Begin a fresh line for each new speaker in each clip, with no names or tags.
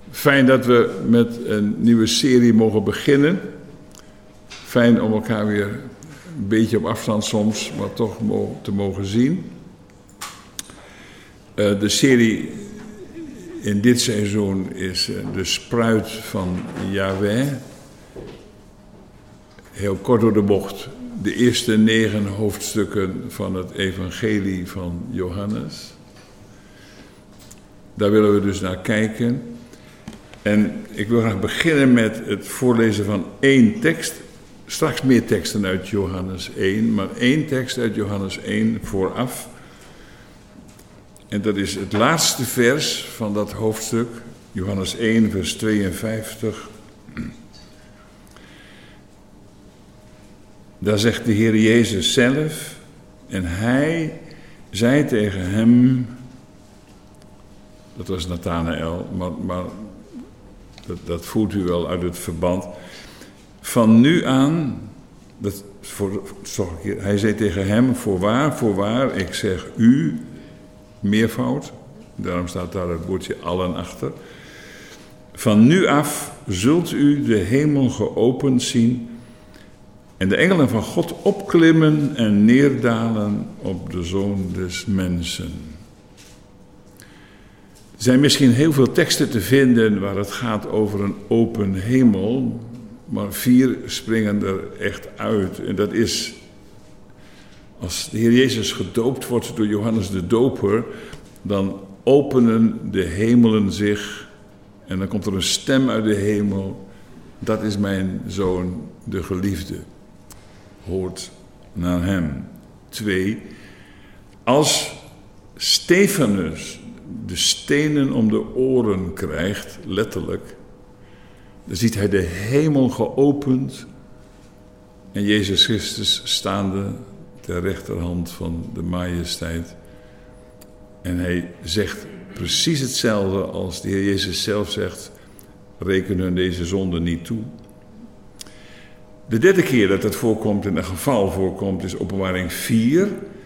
Fijn dat we met een nieuwe serie mogen beginnen. Fijn om elkaar weer een beetje op afstand soms, maar toch te mogen zien. De serie in dit seizoen is de spruit van Yahweh. Heel kort door de bocht. De eerste 9 hoofdstukken van het evangelie van Johannes. Daar willen we dus naar kijken. En ik wil graag beginnen met het voorlezen van 1 tekst. Straks meer teksten uit Johannes 1, maar 1 tekst uit Johannes 1 vooraf. En dat is het laatste vers van dat hoofdstuk, Johannes 1, vers 52. Daar zegt de Heer Jezus zelf, en hij zei tegen hem, dat was Nathanael, maar dat voelt u wel uit het verband. Van nu aan, hij zei tegen hem, voorwaar, ik zeg u, meervoud, daarom staat daar het woordje allen achter. Van nu af zult u de hemel geopend zien en de engelen van God opklimmen en neerdalen op de Zoon des Mensen. Er zijn misschien heel veel teksten te vinden waar het gaat over een open hemel, maar 4 springen er echt uit. En dat is, als de Heer Jezus gedoopt wordt door Johannes de Doper, dan openen de hemelen zich en dan komt er een stem uit de hemel. Dat is mijn zoon, de geliefde. Hoort naar hem. 2. Als Stefanus de stenen om de oren krijgt, letterlijk, dan ziet hij de hemel geopend en Jezus Christus staande ter rechterhand van de majesteit. En hij zegt precies hetzelfde als de Heer Jezus zelf zegt, reken hun deze zonde niet toe. De 3e keer dat het voorkomt en een geval voorkomt is Openbaring 4.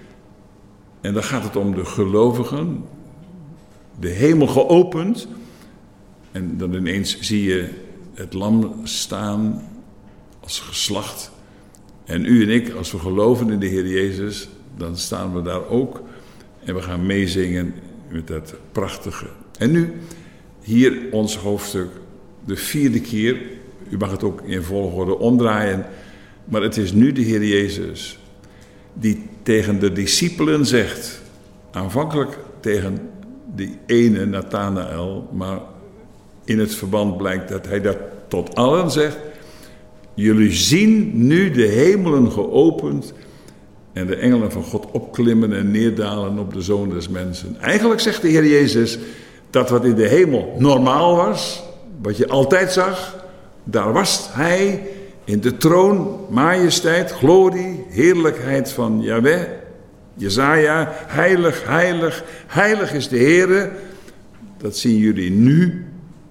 En dan gaat het om de gelovigen. De hemel geopend. En dan ineens zie je het lam staan als geslacht. En u en ik, als we geloven in de Heer Jezus, dan staan we daar ook. En we gaan meezingen met dat prachtige. En nu, hier ons hoofdstuk, de 4e keer. U mag het ook in volgorde omdraaien. Maar het is nu de Heer Jezus die tegen de discipelen zegt, aanvankelijk tegen die ene Nathanael, maar in het verband blijkt dat hij dat tot allen zegt. Jullie zien nu de hemelen geopend en de engelen van God opklimmen en neerdalen op de Zoon des Mensen. Eigenlijk zegt de Heer Jezus dat wat in de hemel normaal was, wat je altijd zag, daar was hij in de troon, majesteit, glorie, heerlijkheid van Yahweh. Jesaja, heilig, heilig, heilig is de Heere. Dat zien jullie nu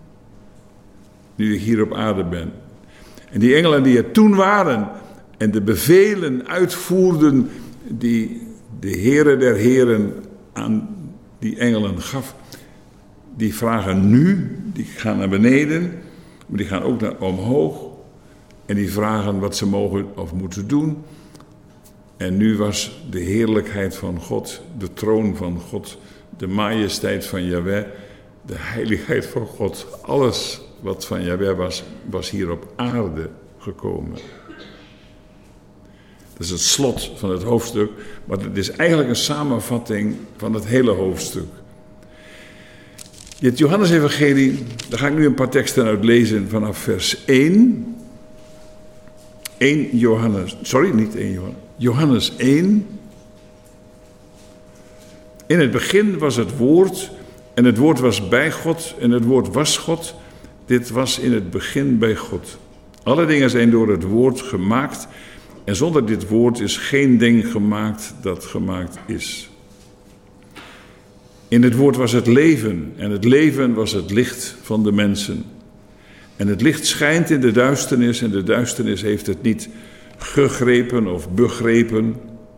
ik hier op aarde ben. En die engelen die er toen waren en de bevelen uitvoerden die de Heere der Heren aan die engelen gaf, die vragen nu, die gaan naar beneden, maar die gaan ook naar omhoog en die vragen wat ze mogen of moeten doen. En nu was de heerlijkheid van God, de troon van God, de majesteit van Yahweh, de heiligheid van God, alles wat van Yahweh was hier op aarde gekomen. Dat is het slot van het hoofdstuk, maar het is eigenlijk een samenvatting van het hele hoofdstuk. Dit Johannes-evangelie, daar ga ik nu een paar teksten uit lezen vanaf vers 1. Johannes 1. In het begin was het woord en het woord was bij God en het woord was God. Dit was in het begin bij God. Alle dingen zijn door het woord gemaakt en zonder dit woord is geen ding gemaakt dat gemaakt is. In het woord was het leven en het leven was het licht van de mensen. En het licht schijnt in de duisternis en de duisternis heeft het niet gegrepen of begrepen.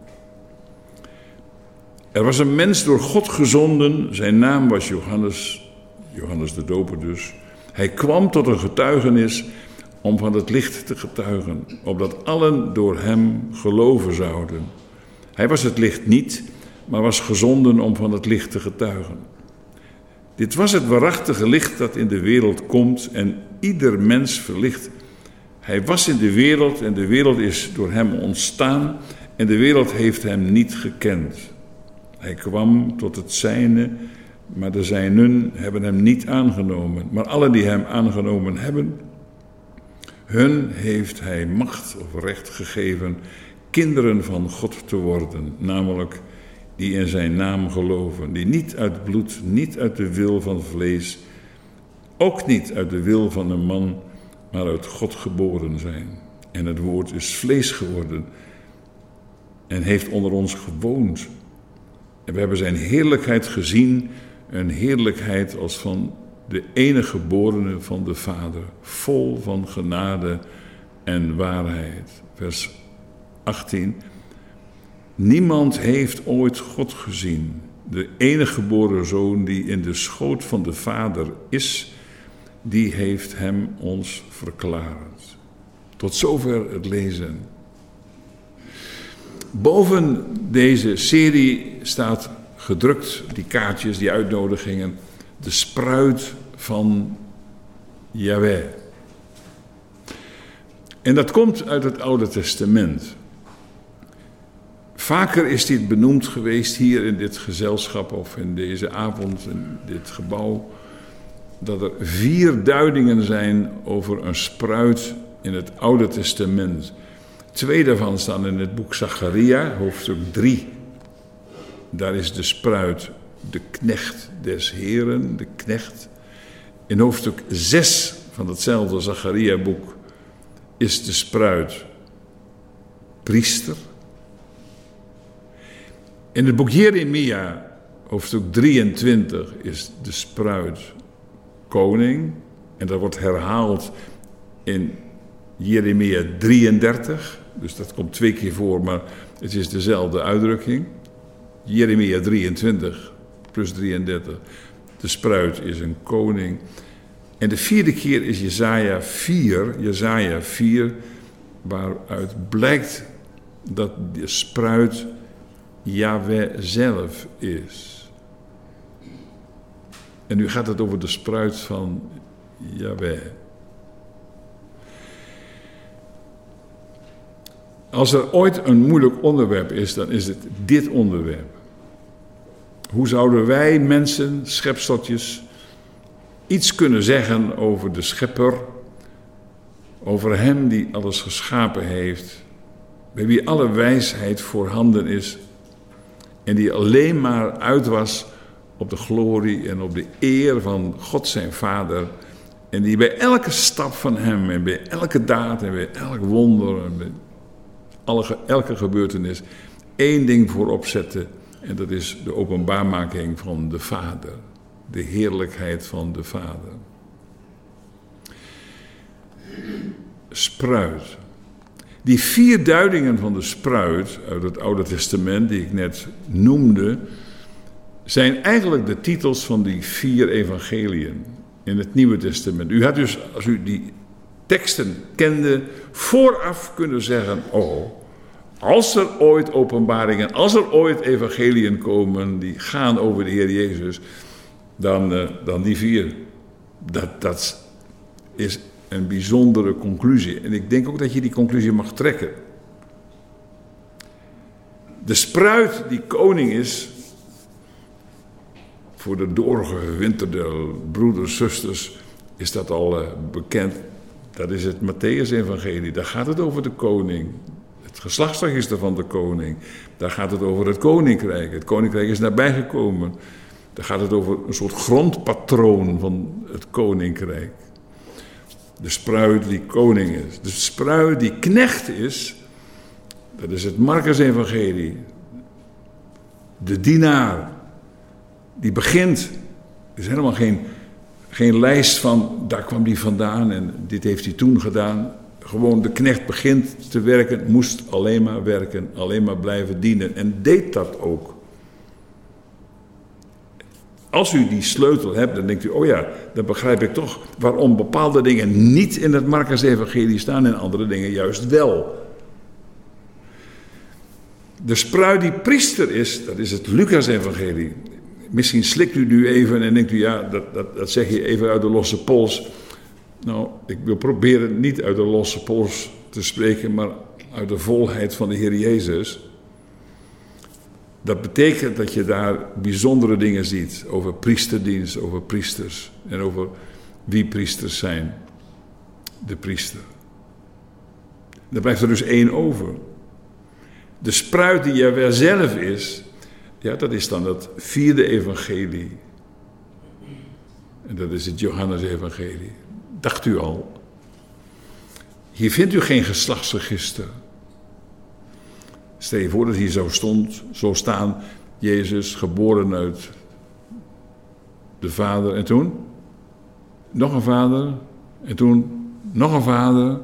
Er was een mens door God gezonden, zijn naam was Johannes de Doper dus. Hij kwam tot een getuigenis om van het licht te getuigen, opdat allen door hem geloven zouden. Hij was het licht niet, maar was gezonden om van het licht te getuigen. Dit was het waarachtige licht dat in de wereld komt en ieder mens verlicht. Hij was in de wereld en de wereld is door hem ontstaan en de wereld heeft hem niet gekend. Hij kwam tot het zijne, maar de zijnen hebben hem niet aangenomen. Maar allen die hem aangenomen hebben, hun heeft hij macht of recht gegeven kinderen van God te worden, namelijk die in zijn naam geloven, die niet uit bloed, niet uit de wil van vlees, ook niet uit de wil van een man, maar uit God geboren zijn. En het woord is vlees geworden en heeft onder ons gewoond. En we hebben zijn heerlijkheid gezien, een heerlijkheid als van de enige geborene van de Vader, vol van genade en waarheid. Vers 18. Niemand heeft ooit God gezien, de enige geboren Zoon die in de schoot van de Vader is, die heeft hem ons verklaard. Tot zover het lezen. Boven deze serie staat gedrukt, die kaartjes, die uitnodigingen, de spruit van Jahweh. En dat komt uit het Oude Testament. Vaker is dit benoemd geweest hier in dit gezelschap of in deze avond in dit gebouw, dat er 4 duidingen zijn over een spruit in het Oude Testament. 2 daarvan staan in het boek Zacharia, hoofdstuk 3. Daar is de spruit de knecht des Heren, de knecht. In hoofdstuk 6 van hetzelfde Zacharia-boek is de spruit priester. In het boek Jeremia, hoofdstuk 23, is de spruit koning. En dat wordt herhaald in Jeremia 33. Dus dat komt 2 keer voor, maar het is dezelfde uitdrukking. Jeremia 23 plus 33. De spruit is een koning. En de 4e keer is Jesaja 4. Jesaja 4, waaruit blijkt dat de spruit Jahweh zelf is. En nu gaat het over de spruit van Jahweh. Als er ooit een moeilijk onderwerp is, dan is het dit onderwerp. Hoe zouden wij mensen, schepseltjes, iets kunnen zeggen over de schepper, over hem die alles geschapen heeft, bij wie alle wijsheid voorhanden is en die alleen maar uit was op de glorie en op de eer van God zijn Vader en die bij elke stap van hem en bij elke daad en bij elk wonder en bij elke gebeurtenis 1 ding voorop zette en dat is de openbaarmaking van de Vader, de heerlijkheid van de Vader. Spruit. Die 4 duidingen van de spruit uit het Oude Testament die ik net noemde, zijn eigenlijk de titels van die 4 evangeliën in het Nieuwe Testament. U had dus, als u die teksten kende, vooraf kunnen zeggen, als er ooit openbaringen, als er ooit evangeliën komen die gaan over de Heer Jezus, dan die 4. Dat is een bijzondere conclusie. En ik denk ook dat je die conclusie mag trekken. De spruit die koning is, voor de doorgewinterde broeders, zusters, is dat al bekend. Dat is het Mattheüs-evangelie. Daar gaat het over de koning. Het geslachtsregister van de koning. Daar gaat het over het koninkrijk. Het koninkrijk is nabijgekomen. Daar gaat het over een soort grondpatroon van het koninkrijk. De spruit die koning is. De spruit die knecht is, dat is het Markus-evangelie. De dienaar, die begint. Er is helemaal geen lijst van, daar kwam die vandaan en dit heeft hij toen gedaan. Gewoon de knecht begint te werken, moest alleen maar werken, alleen maar blijven dienen. En deed dat ook. Als u die sleutel hebt, dan denkt u, oh ja, dan begrijp ik toch waarom bepaalde dingen niet in het Markus-evangelie staan en andere dingen juist wel. De spruit die priester is, dat is het Lucas-evangelie. Misschien slikt u nu even en denkt u, ja, dat zeg je even uit de losse pols. Nou, ik wil proberen niet uit de losse pols te spreken, maar uit de volheid van de Heer Jezus. Dat betekent dat je daar bijzondere dingen ziet over priesterdienst, over priesters en over wie priesters zijn. De priester. Daar blijft er dus één over. De spruit die Jahweh zelf is, ja, dat is dan het 4e evangelie. En dat is het Johannes-evangelie. Dacht u al? Hier vindt u geen geslachtsregister. Stel je voor dat hier zo staan, Jezus, geboren uit de vader. En toen? Nog een vader. En toen? Nog een vader.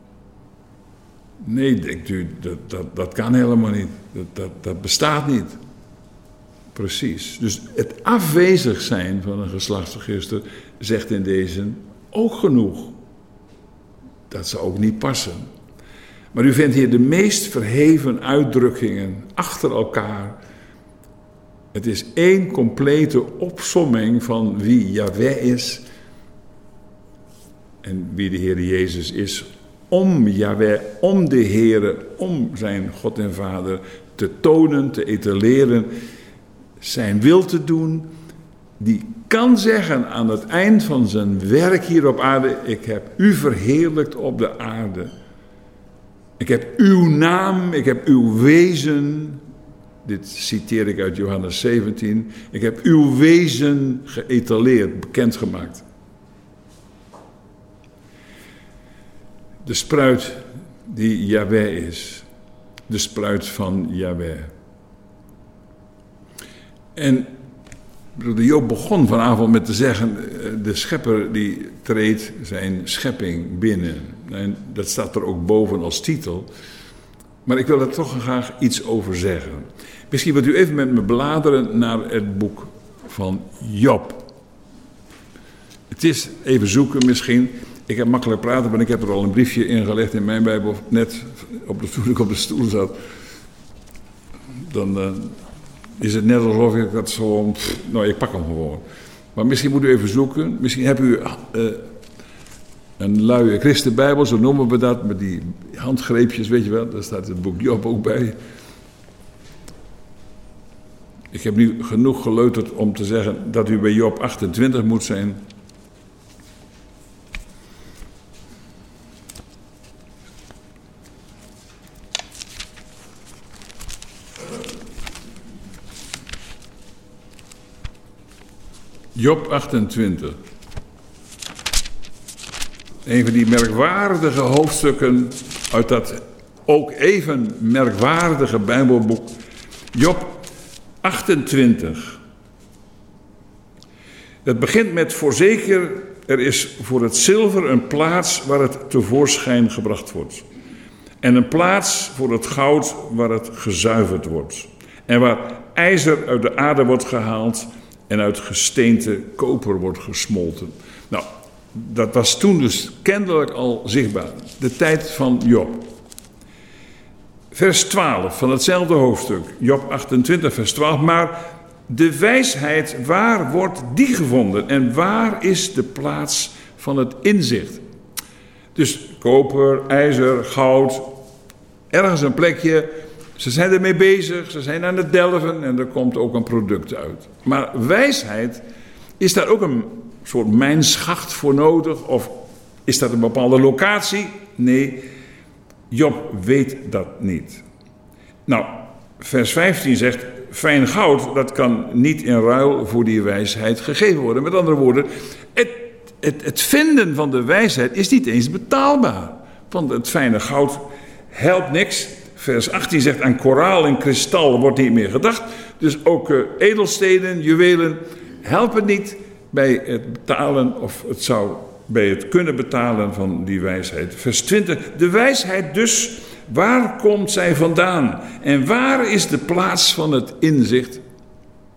Nee, denkt u, dat kan helemaal niet. Dat bestaat niet. Precies. Dus het afwezig zijn van een geslachtsregister zegt in deze ook genoeg. Dat zou ook niet passen. Maar u vindt hier de meest verheven uitdrukkingen achter elkaar. Het is één complete opsomming van wie Jahweh is en wie de Heer Jezus is. Om Jahweh, om de Heere, om zijn God en Vader te tonen, te etaleren, zijn wil te doen. Die kan zeggen aan het eind van zijn werk hier op aarde, ik heb u verheerlijkt op de aarde. Ik heb uw naam, ik heb uw wezen, dit citeer ik uit Johannes 17, ik heb uw wezen geëtaleerd, bekendgemaakt. De spruit die Jahweh is, de spruit van Jahweh. En de Job begon vanavond met te zeggen, de schepper die treedt zijn schepping binnen. En dat staat er ook boven als titel. Maar ik wil er toch graag iets over zeggen. Misschien wilt u even met me bladeren naar het boek van Job. Het is even zoeken misschien. Ik heb makkelijk praten, maar ik heb er al een briefje ingelegd in mijn Bijbel. Net toen ik op de stoel zat. Dan is het net alsof ik dat zo... Nou, ik pak hem gewoon. Maar misschien moet u even zoeken. Misschien hebt u een luie christenbijbel, zo noemen we dat. Met die handgreepjes, weet je wel. Daar staat het boek Job ook bij. Ik heb nu genoeg geleuterd om te zeggen dat u bij Job 28 moet zijn. Job 28. Een van die merkwaardige hoofdstukken uit dat ook even merkwaardige Bijbelboek. Job 28. Het begint met voorzeker, er is voor het zilver een plaats waar het tevoorschijn gebracht wordt. En een plaats voor het goud waar het gezuiverd wordt. En waar ijzer uit de aarde wordt gehaald en uit gesteente koper wordt gesmolten. Nou, dat was toen dus kennelijk al zichtbaar. De tijd van Job. Vers 12 van hetzelfde hoofdstuk. Job 28, vers 12. Maar de wijsheid, waar wordt die gevonden? En waar is de plaats van het inzicht? Dus koper, ijzer, goud. Ergens een plekje. Ze zijn ermee bezig, ze zijn aan het delven en er komt ook een product uit. Maar wijsheid, is daar ook een soort mijnschacht voor nodig? Of is dat een bepaalde locatie? Nee, Job weet dat niet. Nou, vers 15 zegt, fijn goud, dat kan niet in ruil voor die wijsheid gegeven worden. Met andere woorden, het vinden van de wijsheid is niet eens betaalbaar. Want het fijne goud helpt niks. Vers 18 zegt, aan koraal en kristal wordt niet meer gedacht. Dus ook edelstenen, juwelen helpen niet bij het betalen, of het zou bij het kunnen betalen van die wijsheid. Vers 20, de wijsheid dus, waar komt zij vandaan? En waar is de plaats van het inzicht?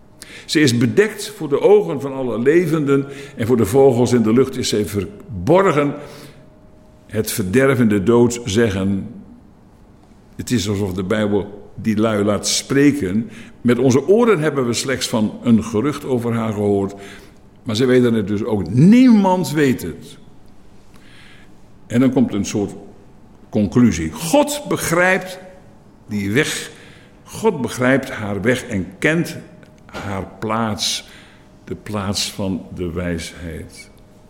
Ze is bedekt voor de ogen van alle levenden en voor de vogels in de lucht is zij verborgen. Het verderf en de dood zeggen. Het is alsof de Bijbel die lui laat spreken. Met onze oren hebben we slechts van een gerucht over haar gehoord. Maar ze weten het dus ook. Niemand weet het. En dan komt een soort conclusie. God begrijpt die weg. God begrijpt haar weg en kent haar plaats. De plaats van de wijsheid.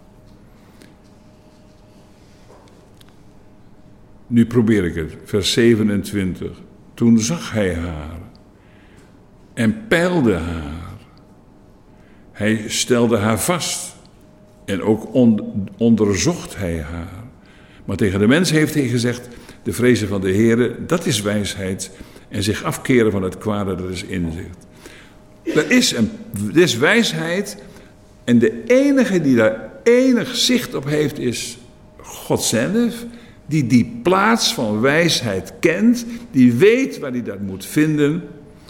Nu probeer ik het. Vers 27. Toen zag hij haar. En peilde haar. Hij stelde haar vast. En ook onderzocht hij haar. Maar tegen de mens heeft hij gezegd, de vrezen van de Heere, dat is wijsheid. En zich afkeren van het kwade, dat is inzicht. Er is wijsheid. En de enige die daar enig zicht op heeft, is God zelf. Die plaats van wijsheid kent. Die weet waar hij dat moet vinden.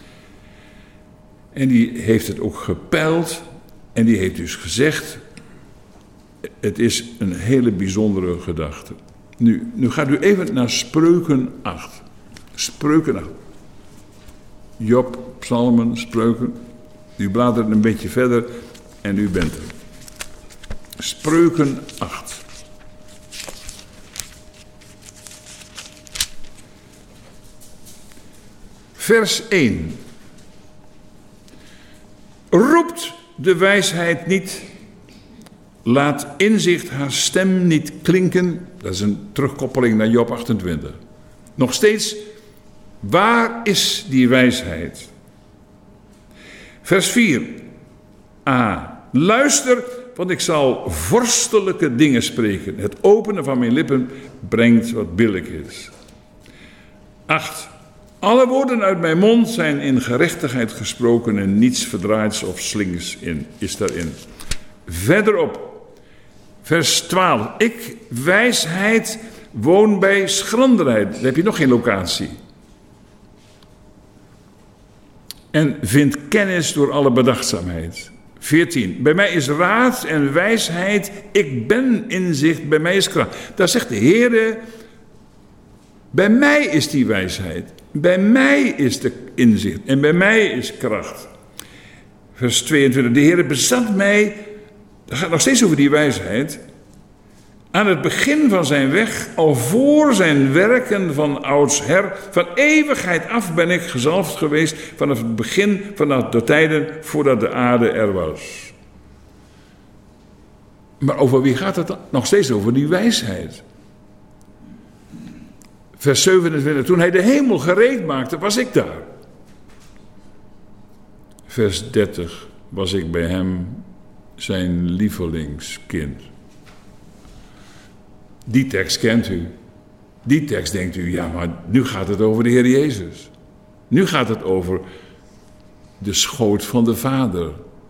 En die heeft het ook gepeild. En die heeft dus gezegd, het is een hele bijzondere gedachte. Nu gaat u even naar Spreuken 8. Spreuken 8. Job, Psalmen, Spreuken. U bladert een beetje verder en u bent er. Spreuken 8. Vers 1. Roept de wijsheid niet, laat inzicht haar stem niet klinken. Dat is een terugkoppeling naar Job 28. Nog steeds, waar is die wijsheid? Vers 4. A. Luister, want ik zal vorstelijke dingen spreken. Het openen van mijn lippen brengt wat billijk is. 8. Alle woorden uit mijn mond zijn in gerechtigheid gesproken en niets verdraaids of slinks is daarin. Verderop, vers 12. Ik, wijsheid, woon bij schranderheid. Dan heb je nog geen locatie. En vind kennis door alle bedachtzaamheid. 14. Bij mij is raad en wijsheid. Ik ben inzicht, bij mij is kracht. Daar zegt de Heere, bij mij is die wijsheid. Bij mij is de inzicht en bij mij is kracht. Vers 22. De Heere bezat mij, dat gaat nog steeds over die wijsheid, aan het begin van zijn weg, al voor zijn werken van oudsher, van eeuwigheid af ben ik gezalfd geweest, vanaf het begin, vanaf de tijden voordat de aarde er was. Maar over wie gaat het dan? Nog steeds over die wijsheid. Vers 27, toen hij de hemel gereed maakte, was ik daar. Vers 30, was ik bij hem zijn lievelingskind. Die tekst kent u. Die tekst denkt u, ja, maar nu gaat het over de Heer Jezus. Nu gaat het over de schoot van de Vader.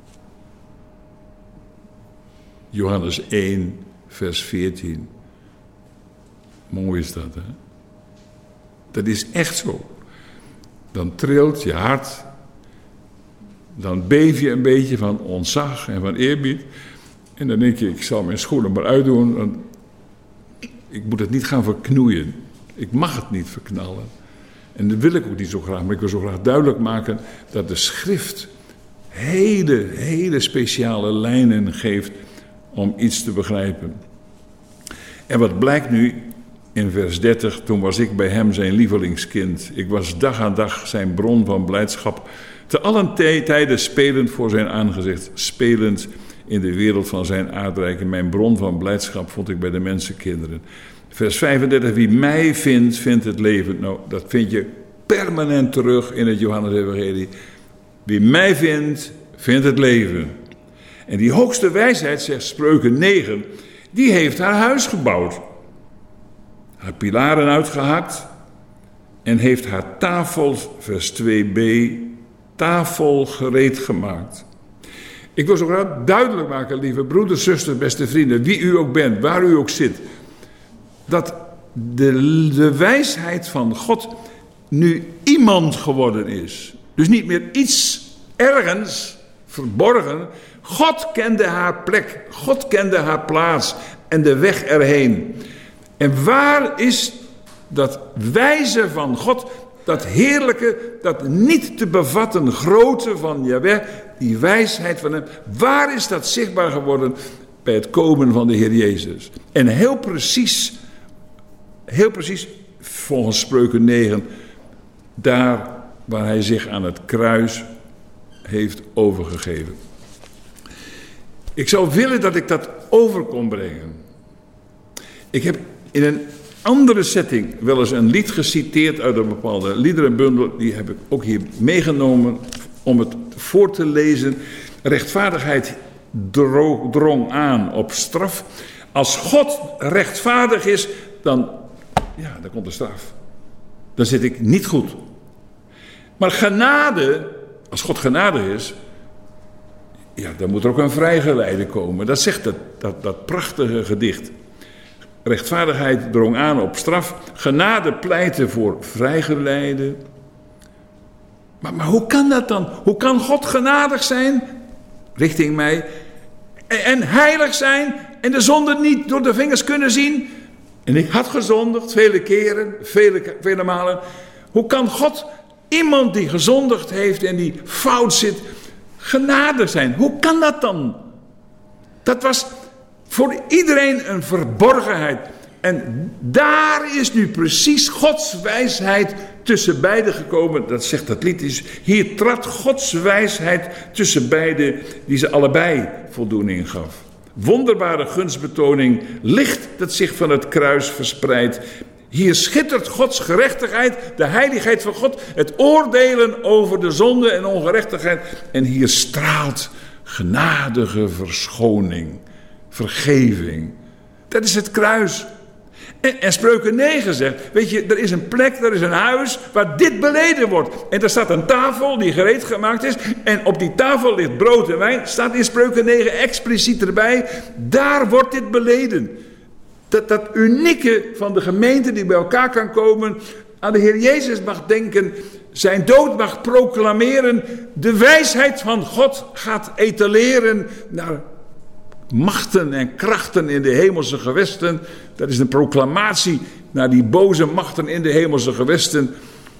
Johannes 1, vers 14. Mooi is dat, hè? Dat is echt zo. Dan trilt je hart. Dan beef je een beetje van ontzag en van eerbied. En dan denk je, ik zal mijn schoenen maar uitdoen. Want ik moet het niet gaan verknoeien. Ik mag het niet verknallen. En dat wil ik ook niet zo graag. Maar ik wil zo graag duidelijk maken dat de schrift hele speciale lijnen geeft om iets te begrijpen. En wat blijkt nu in vers 30, toen was ik bij hem zijn lievelingskind. Ik was dag aan dag zijn bron van blijdschap. Te allen tijden spelend voor zijn aangezicht. Spelend in de wereld van zijn aardrijk. En mijn bron van blijdschap vond ik bij de mensenkinderen. Vers 35, wie mij vindt, vindt het leven. Nou, dat vind je permanent terug in het Johannes-evangelie. Wie mij vindt, vindt het leven. En die hoogste wijsheid, zegt Spreuken 9, die heeft haar huis gebouwd. Haar pilaren uitgehakt en heeft haar tafel, vers 2b, tafel gereed gemaakt. Ik wil zo graag duidelijk maken, lieve broeders, zusters, beste vrienden, wie u ook bent, waar u ook zit, dat de wijsheid van God nu iemand geworden is. Dus niet meer iets ergens verborgen. God kende haar plek. God kende haar plaats en de weg erheen. En waar is dat wijze van God, dat heerlijke, dat niet te bevatten grote van Jahweh, die wijsheid van hem, waar is dat zichtbaar geworden? Bij het komen van de Heer Jezus. En heel precies, volgens Spreuken 9, daar waar hij zich aan het kruis heeft overgegeven. Ik zou willen dat ik dat over kon brengen. Ik heb in een andere setting wel eens een lied geciteerd uit een bepaalde liederenbundel. Die heb ik ook hier meegenomen om het voor te lezen. Rechtvaardigheid drong aan op straf. Als God rechtvaardig is, dan komt de straf. Dan zit ik niet goed. Maar genade, als God genadig is, dan moet er ook een vrijgeleide komen. Dat zegt dat prachtige gedicht. Rechtvaardigheid drong aan op straf. Genade pleitte voor vrijgeleide. Maar hoe kan dat dan? Hoe kan God genadig zijn, richting mij, en heilig zijn en de zonde niet door de vingers kunnen zien? En ik had gezondigd, vele keren, vele malen. Hoe kan God iemand die gezondigd heeft en die fout zit, genadig zijn? Hoe kan dat dan? Dat was voor iedereen een verborgenheid. En daar is nu precies Gods wijsheid tussen beiden gekomen. Dat zegt dat lied. Hier trad Gods wijsheid tussen beiden, die ze allebei voldoening gaf. Wonderbare gunstbetoning, licht dat zich van het kruis verspreidt. Hier schittert Gods gerechtigheid, de heiligheid van God, het oordelen over de zonde en ongerechtigheid. En hier straalt genadige verschoning, vergeving. Dat is het kruis. En Spreuken 9 zegt, weet je, er is een plek, er is een huis waar dit beleden wordt. En er staat een tafel die gereed gemaakt is. En op die tafel ligt brood en wijn. Staat in Spreuken 9 expliciet erbij. Daar wordt dit beleden. Dat unieke van de gemeente die bij elkaar kan komen, aan de Heer Jezus mag denken, zijn dood mag proclameren, de wijsheid van God gaat etaleren naar machten en krachten in de hemelse gewesten. Dat is een proclamatie naar die boze machten in de hemelse gewesten.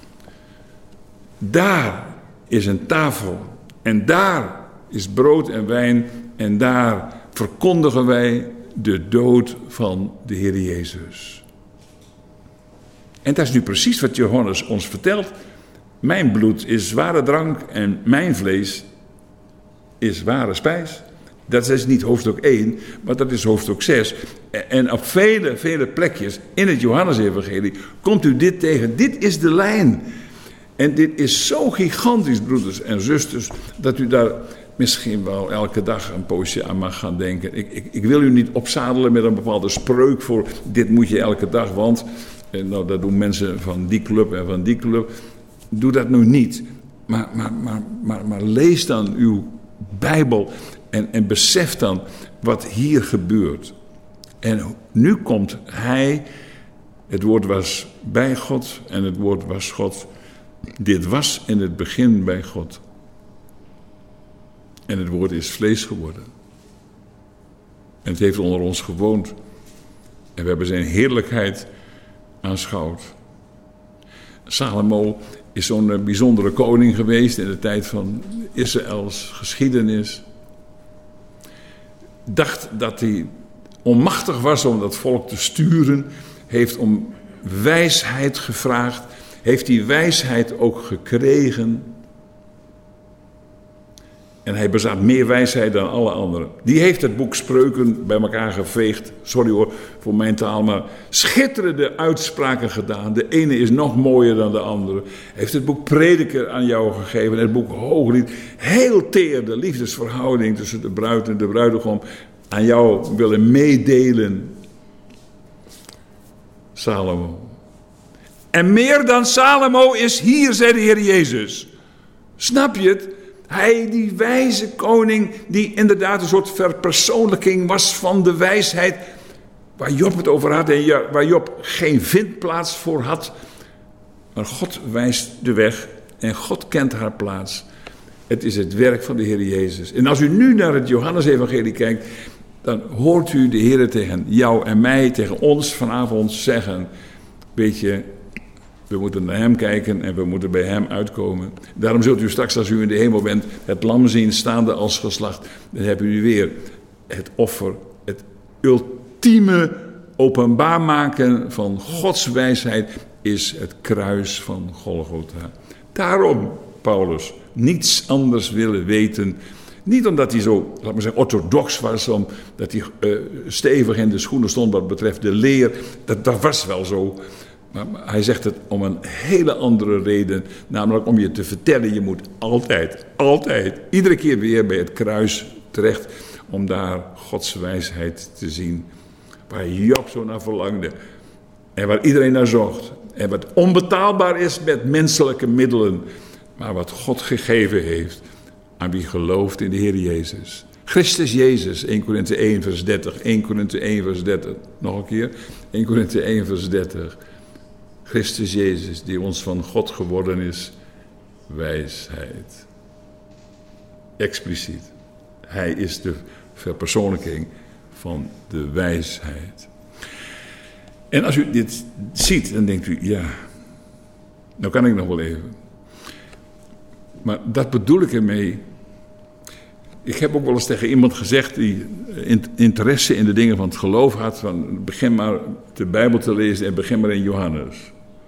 Daar is een tafel en daar is brood en wijn en daar verkondigen wij de dood van de Heer Jezus. En dat is nu precies wat Johannes ons vertelt. Mijn bloed is ware drank en mijn vlees is ware spijs. Dat is niet hoofdstuk 1, maar dat is hoofdstuk 6. En op vele plekjes in het Johannesevangelie komt u dit tegen. Dit is de lijn. En dit is zo gigantisch, broeders en zusters, dat u daar misschien wel elke dag een poosje aan mag gaan denken. Ik wil u niet opzadelen met een bepaalde spreuk voor dit moet je elke dag, want dat doen mensen van die club en van die club. Doe dat nu niet. Maar lees dan uw Bijbel en besef dan wat hier gebeurt. En nu komt hij, het woord was bij God en het woord was God. Dit was in het begin bij God. En het woord is vlees geworden. En het heeft onder ons gewoond. En we hebben zijn heerlijkheid aanschouwd. Salomo is zo'n bijzondere koning geweest in de tijd van Israëls geschiedenis. Dacht dat hij onmachtig was om dat volk te sturen. Heeft om wijsheid gevraagd. Heeft die wijsheid ook gekregen. En hij bezat meer wijsheid dan alle anderen. Die heeft het boek Spreuken bij elkaar geveegd. Sorry hoor, voor mijn taal, maar schitterende uitspraken gedaan. De ene is nog mooier dan de andere. Heeft het boek Prediker aan jou gegeven. Het boek Hooglied. Heel teer, de liefdesverhouding tussen de bruid en de bruidegom. Aan jou willen meedelen. Salomo. En meer dan Salomo is hier, zei de Heer Jezus. Snap je het? Hij, die wijze koning, die inderdaad een soort verpersoonlijking was van de wijsheid, waar Job het over had en waar Job geen vindplaats voor had. Maar God wijst de weg en God kent haar plaats. Het is het werk van de Heer Jezus. En als u nu naar het Johannesevangelie kijkt, dan hoort u de Heer tegen jou en mij, tegen ons vanavond zeggen, weet je, we moeten naar hem kijken en we moeten bij hem uitkomen. Daarom zult u straks, als u in de hemel bent, het lam zien staande als geslacht. Dan hebben u weer het offer, het ultieme openbaar maken van Gods wijsheid is het kruis van Golgotha. Daarom, Paulus, niets anders willen weten. Niet omdat hij zo, laat maar zeggen, orthodox was, omdat hij stevig in de schoenen stond wat betreft de leer. Dat was wel zo. Maar hij zegt het om een hele andere reden. Namelijk om je te vertellen, je moet altijd, iedere keer weer bij het kruis terecht. Om daar Gods wijsheid te zien. Waar Job zo naar verlangde. En waar iedereen naar zocht. En wat onbetaalbaar is met menselijke middelen. Maar wat God gegeven heeft aan wie gelooft in de Heer Jezus. Christus Jezus, 1 Korinthe 1 vers 30. 1 Korinthe 1 vers 30. Nog een keer. 1 Korinthe 1 vers 30. Christus Jezus, die ons van God geworden is, wijsheid. Expliciet. Hij is de verpersoonlijking van de wijsheid. En als u dit ziet, dan denkt u, ja, nou kan ik nog wel even. Maar dat bedoel ik ermee. Ik heb ook wel eens tegen iemand gezegd die interesse in de dingen van het geloof had, van begin maar de Bijbel te lezen en begin maar in Johannes.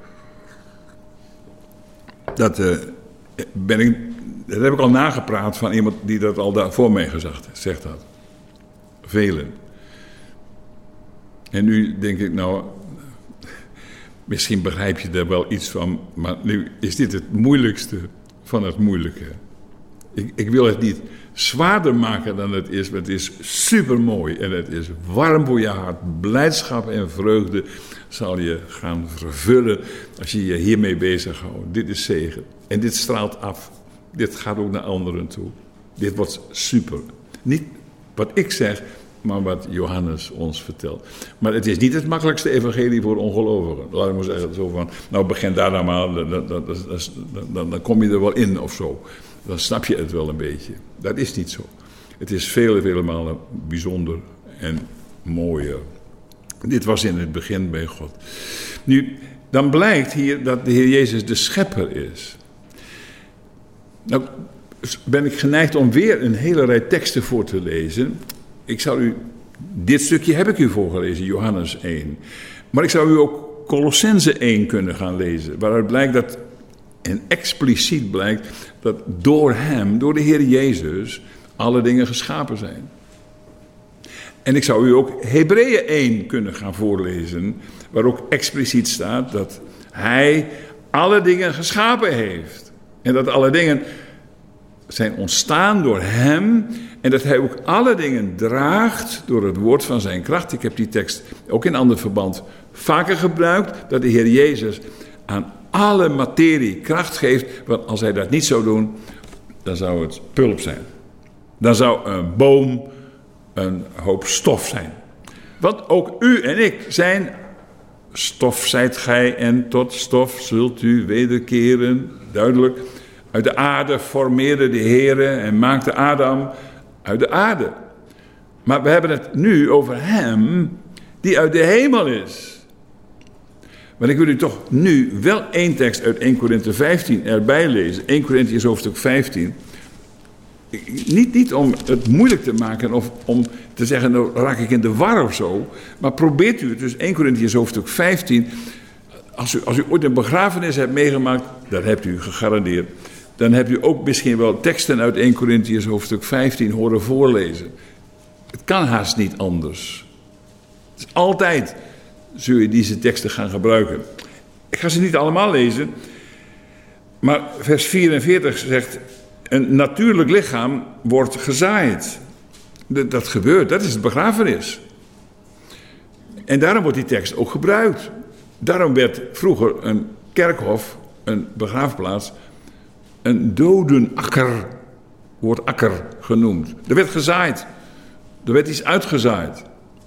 Daar heb ik al nagepraat van iemand die dat al daar voor mij gezegd had. Velen. En nu denk ik, nou, misschien begrijp je daar wel iets van, maar nu is dit het moeilijkste van het moeilijke. Ik wil het niet zwaarder maken dan het is, maar het is supermooi en het is warm voor je hart. Blijdschap en vreugde zal je gaan vervullen als je je hiermee bezighoudt. Dit is zegen en dit straalt af. Dit gaat ook naar anderen toe. Dit wordt super. Niet wat ik zeg, maar wat Johannes ons vertelt. Maar het is niet het makkelijkste evangelie voor ongelovigen. Laat ik maar zeggen, zo van, nou begin daar dan maar, dan kom je er wel in of zo. Dan snap je het wel een beetje. Dat is niet zo. Het is vele malen bijzonder en mooier. Dit was in het begin bij God. Nu, dan blijkt hier dat de Heer Jezus de schepper is. Nou ben ik geneigd om weer een hele rij teksten voor te lezen. Dit stukje heb ik u voorgelezen, Johannes 1. Maar ik zou u ook Colossense 1 kunnen gaan lezen. Waaruit blijkt dat, en expliciet blijkt, dat door hem, door de Heer Jezus, alle dingen geschapen zijn. En ik zou u ook Hebreeën 1 kunnen gaan voorlezen, waar ook expliciet staat dat hij alle dingen geschapen heeft. En dat alle dingen zijn ontstaan door hem en dat hij ook alle dingen draagt door het woord van zijn kracht. Ik heb die tekst ook in ander verband vaker gebruikt, dat de Heer Jezus aan alle materie kracht geeft, want als hij dat niet zou doen, dan zou het pulp zijn. Dan zou een boom een hoop stof zijn. Want ook u en ik zijn stof zijt gij en tot stof zult u wederkeren. Duidelijk. Uit de aarde formeerde de Heere en maakte Adam uit de aarde. Maar we hebben het nu over hem die uit de hemel is. Maar ik wil u toch nu wel één tekst uit 1 Korinthe 15 erbij lezen. 1 Korinthe hoofdstuk 15. Niet om het moeilijk te maken of om te zeggen, nou raak ik in de war of zo. Maar probeert u het dus 1 Korinthe hoofdstuk 15. Als u ooit een begrafenis hebt meegemaakt, dat hebt u gegarandeerd. Dan hebt u ook misschien wel teksten uit 1 Korinthe hoofdstuk 15 horen voorlezen. Het kan haast niet anders. Het is altijd zul je deze teksten gaan gebruiken. Ik ga ze niet allemaal lezen. Maar vers 44 zegt, een natuurlijk lichaam wordt gezaaid. Dat gebeurt, dat is het begrafenis. En daarom wordt die tekst ook gebruikt. Daarom werd vroeger een kerkhof, een begraafplaats, een dodenakker, wordt akker genoemd. Er werd gezaaid. Er werd iets uitgezaaid.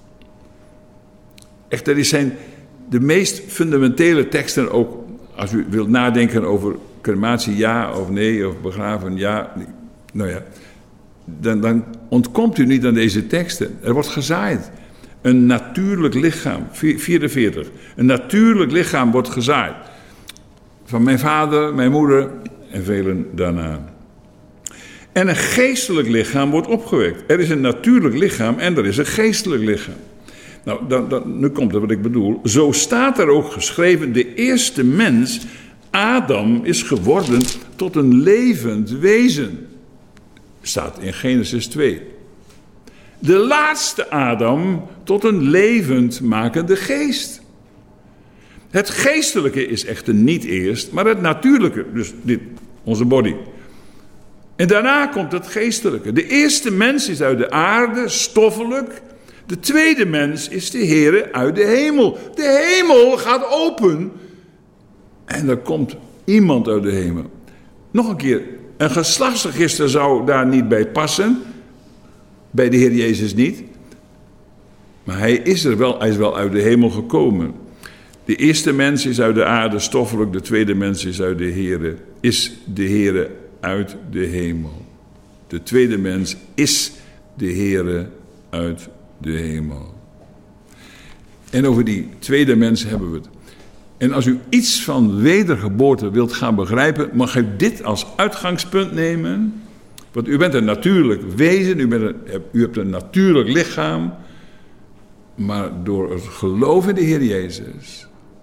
Echt, dat zijn de meest fundamentele teksten ook, als u wilt nadenken over crematie ja of nee, of begraven ja. Nou ja, dan ontkomt u niet aan deze teksten. Er wordt gezaaid. Een natuurlijk lichaam, 44. Een natuurlijk lichaam wordt gezaaid. Van mijn vader, mijn moeder en velen daarna. En een geestelijk lichaam wordt opgewekt. Er is een natuurlijk lichaam en er is een geestelijk lichaam. Nou, nu komt het wat ik bedoel. Zo staat er ook geschreven, de eerste mens, Adam, is geworden tot een levend wezen. Staat in Genesis 2. De laatste Adam tot een levendmakende geest. Het geestelijke is echter niet eerst, maar het natuurlijke. Dus dit, onze body. En daarna komt het geestelijke. De eerste mens is uit de aarde, stoffelijk. De tweede mens is de Heere uit de hemel. De hemel gaat open. En er komt iemand uit de hemel. Nog een keer, een geslachtsregister zou daar niet bij passen. Bij de Heer Jezus niet. Maar hij is wel uit de hemel gekomen. De eerste mens is uit de aarde, stoffelijk. De tweede mens is uit de Heere. Is de Heere uit de hemel. De tweede mens is de Heere uit de hemel. En over die tweede mens hebben we het. En als u iets van wedergeboorte wilt gaan begrijpen, mag u dit als uitgangspunt nemen. Want u bent een natuurlijk wezen, u hebt een natuurlijk lichaam. Maar door het geloof in de Heer Jezus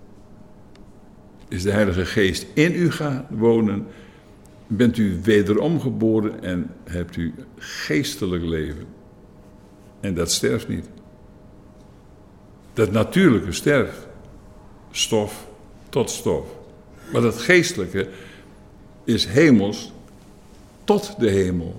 is de Heilige Geest in u gaan wonen. Bent u wederom geboren en hebt u geestelijk leven. En dat sterft niet. Dat natuurlijke sterft. Stof tot stof. Maar dat geestelijke is hemels tot de hemel.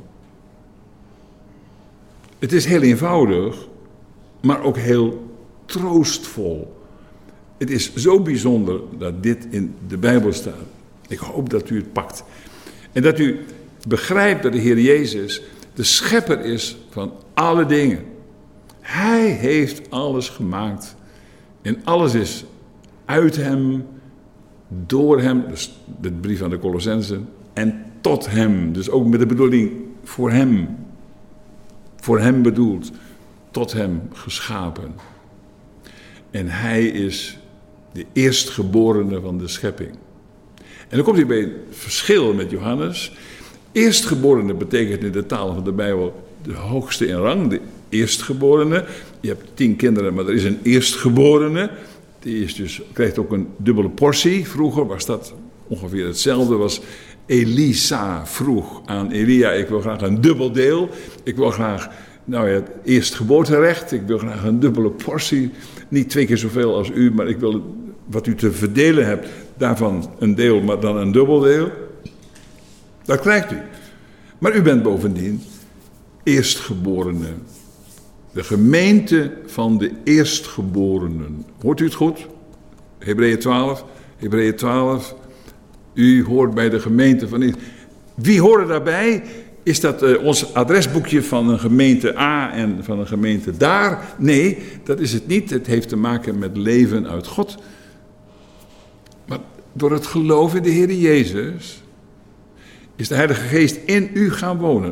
Het is heel eenvoudig, maar ook heel troostvol. Het is zo bijzonder dat dit in de Bijbel staat. Ik hoop dat u het pakt. En dat u begrijpt dat de Heer Jezus de schepper is van alle dingen. Hij heeft alles gemaakt. En alles is uit hem, door hem, dus de brief aan de Colossenzen, en tot hem. Dus ook met de bedoeling voor hem. Voor hem bedoeld. Tot hem geschapen. En hij is de eerstgeborene van de schepping. En dan komt hij bij het verschil met Johannes. Eerstgeborene betekent in de taal van de Bijbel de hoogste in rang, de eerstgeborene. Je hebt 10 kinderen, maar er is een eerstgeborene. Die krijgt ook een dubbele portie. Vroeger was dat ongeveer hetzelfde. Was Elisa vroeg aan Elia, ik wil graag een dubbel deel. Ik wil graag het eerstgeboorterecht. Ik wil graag een dubbele portie. Niet 2 keer zoveel als u, maar ik wil wat u te verdelen hebt, daarvan een deel, maar dan een dubbel deel. Dat krijgt u. Maar u bent bovendien eerstgeborene. De gemeente van de eerstgeborenen. Hoort u het goed? Hebreeën 12. U hoort bij de gemeente van... Wie horen daarbij? Is dat ons adresboekje van een gemeente A en van een gemeente daar? Nee, dat is het niet. Het heeft te maken met leven uit God. Maar door het geloof in de Heer Jezus is de Heilige Geest in u gaan wonen.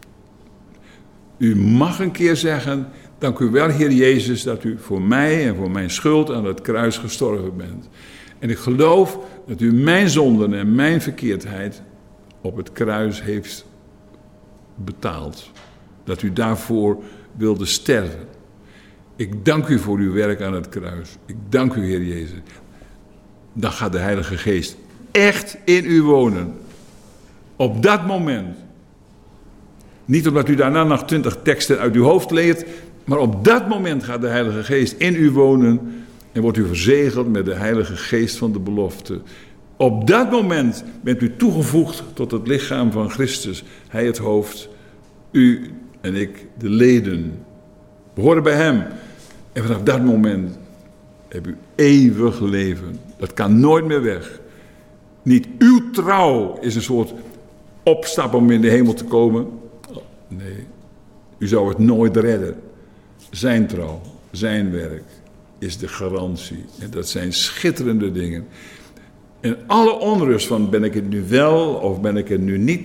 U mag een keer zeggen, dank u wel Heer Jezus dat u voor mij en voor mijn schuld aan het kruis gestorven bent. En ik geloof dat u mijn zonden en mijn verkeerdheid op het kruis heeft betaald. Dat u daarvoor wilde sterven. Ik dank u voor uw werk aan het kruis. Ik dank u Heer Jezus. Dan gaat de Heilige Geest echt in u wonen. Op dat moment. Niet omdat u daarna nog 20 teksten uit uw hoofd leert, maar op dat moment gaat de Heilige Geest in u wonen en wordt u verzegeld met de Heilige Geest van de belofte. Op dat moment bent u toegevoegd tot het lichaam van Christus. Hij het hoofd, u en ik de leden. We horen bij hem. En vanaf dat moment heb u eeuwig leven. Dat kan nooit meer weg. Niet uw trouw is een soort opstap om in de hemel te komen. Nee, u zou het nooit redden. Zijn trouw, zijn werk is de garantie. En dat zijn schitterende dingen. En alle onrust van ben ik het nu wel of ben ik het nu niet,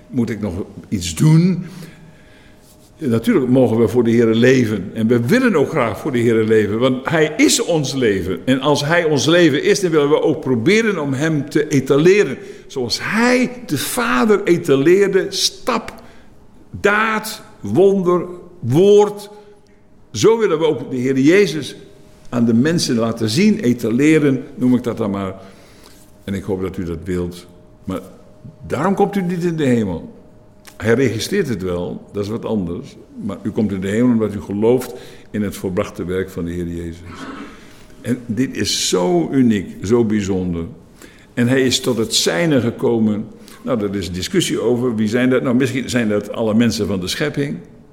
Moet ik nog iets doen? Natuurlijk mogen we voor de Heer leven. En we willen ook graag voor de Heer leven. Want Hij is ons leven. En als Hij ons leven is, dan willen we ook proberen om Hem te etaleren. Zoals Hij de Vader etaleerde. Stap, daad, wonder, woord. Zo willen we ook de Heer Jezus aan de mensen laten zien. Etaleren, noem ik dat dan maar. En ik hoop dat u dat wilt. Maar daarom komt u niet in de hemel. Hij registreert het wel, dat is wat anders. Maar u komt in de hemel omdat u gelooft in het volbrachte werk van de Heer Jezus. En dit is zo uniek, zo bijzonder. En hij is tot het zijne gekomen. Nou, er is discussie over, wie zijn dat? Nou, misschien zijn dat alle mensen van de schepping.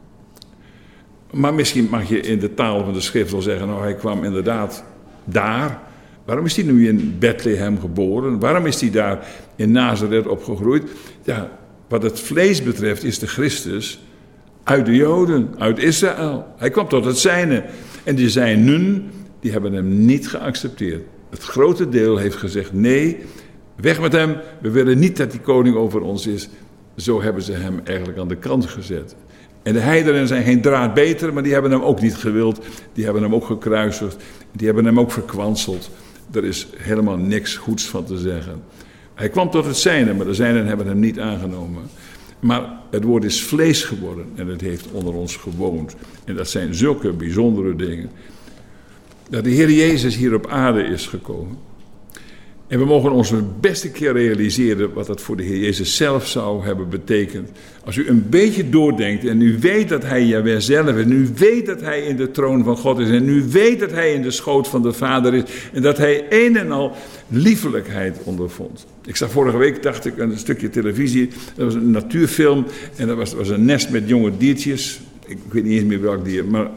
Maar misschien mag je in de taal van de schrift wel zeggen, nou, hij kwam inderdaad daar. Waarom is hij nu in Bethlehem geboren? Waarom is hij daar in Nazareth opgegroeid? Ja, wat het vlees betreft is de Christus uit de Joden, uit Israël. Hij kwam tot het zijne. En die zijnen, die hebben hem niet geaccepteerd. Het grote deel heeft gezegd, nee, weg met hem. We willen niet dat die koning over ons is. Zo hebben ze hem eigenlijk aan de kant gezet. En de heidenen zijn geen draad beter, maar die hebben hem ook niet gewild. Die hebben hem ook gekruisigd. Die hebben hem ook verkwanseld. Er is helemaal niks goeds van te zeggen. Hij kwam tot het zijne, maar de zijnen hebben hem niet aangenomen. Maar het woord is vlees geworden en het heeft onder ons gewoond. En dat zijn zulke bijzondere dingen. Dat de Heer Jezus hier op aarde is gekomen. En we mogen ons een beste keer realiseren wat dat voor de Heer Jezus zelf zou hebben betekend. Als u een beetje doordenkt en u weet dat Hij Jahweh zelf is. En u weet dat Hij in de troon van God is. En u weet dat Hij in de schoot van de Vader is. En dat Hij een en al liefelijkheid ondervond. Ik zag vorige week, dacht ik, een stukje televisie. Dat was een natuurfilm. En dat was een nest met jonge diertjes. Ik weet niet eens meer welk dier, maar